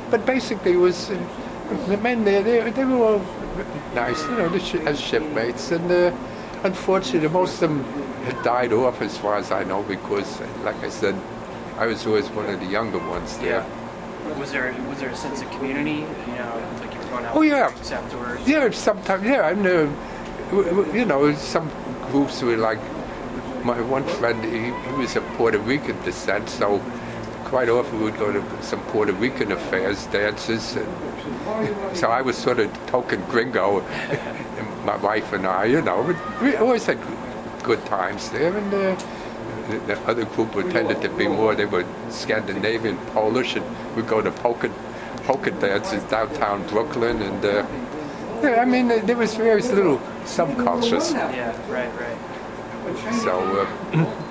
but basically it was the men there. They were all nice, as shipmates, and unfortunately most of them had died off, as far as I know, because, like I said, I was always one of the younger ones there. Yeah. Was there a sense of community? Like you were going out for drinks afterwards? Yeah, sometimes. Yeah, and some groups were like. My one friend, he was of Puerto Rican descent, so quite often we would go to some Puerto Rican affairs, dances. And so I was sort of token gringo, and my wife and I, we always had good times there. And the other group tended to be more, they were Scandinavian, Polish, and we'd go to polka dances downtown Brooklyn. And there was various little subcultures. Yeah, right. So